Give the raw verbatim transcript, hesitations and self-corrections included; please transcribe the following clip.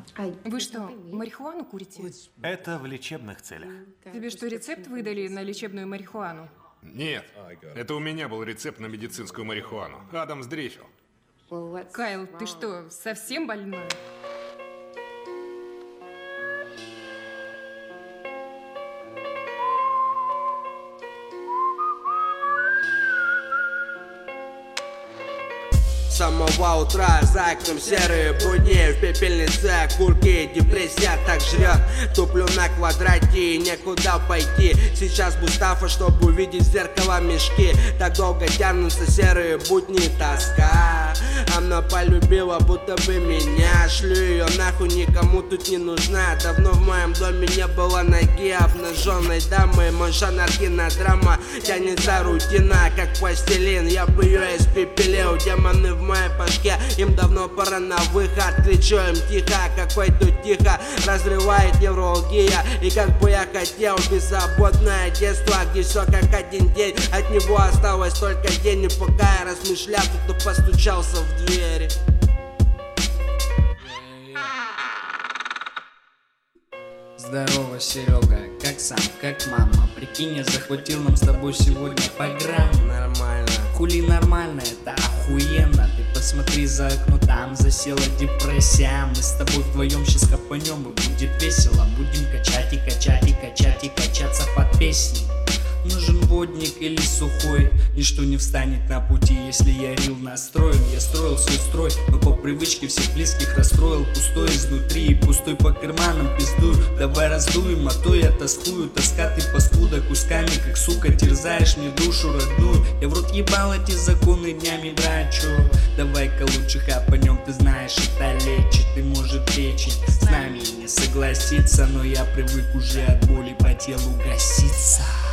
Вы что, марихуану курите? Это в лечебных целях. Тебе что, рецепт выдали на лечебную марихуану? Нет, это у меня был рецепт на медицинскую марихуану. Адам сдрефил. Кайл, ты что, совсем больной? С самого утра за окном серые будни, в пепельнице окурки, депрессия так жрет. Туплю на квадрате и некуда пойти. Сейчас Мустафа, чтобы увидеть в зеркало мешки. Так долго тянутся серые будни, тоска. Она полюбила, будто бы меня. Шлю ее нахуй, никому тут не нужна. Давно в моем доме не было ноги обнаженной дамы. Мой жанр кинодрама тянется рутина, как пластилин. Я бы ее испепелил, демоны в моей башке, им давно пора на выход. Кричу им тихо, какой тут тихо, разрывает невралгия. И как бы я хотел беззаботное детство, где все как один день. От него осталось только день, и пока я размышлял, кто постучался в двери. Здорово, Серега, как сам, как мама? Прикинь, я захватил нам с тобой сегодня по грамму. Нормально. Хули нормально, это охуенно. Ты посмотри за окно, там засела депрессия. Мы с тобой вдвоем сейчас хапанем, и будет весело. Будем качать и качать и качать и качаться под песни. Нужен водник или сухой, ничто не встанет на пути, если я рил настроен. Я строил свой строй, но по привычке всех близких расстроил. Пустой изнутри и пустой по карманам пиздую. Давай раздуем, а то я тоскую. Тоска ты паскуда кусками, как сука, терзаешь мне душу родную. Я в рот ебал эти законы днями драчу. Давай-ка лучше хапанем, ты знаешь, это лечит. Ты может печень с нами не согласиться, но я привык уже от боли по телу гаситься.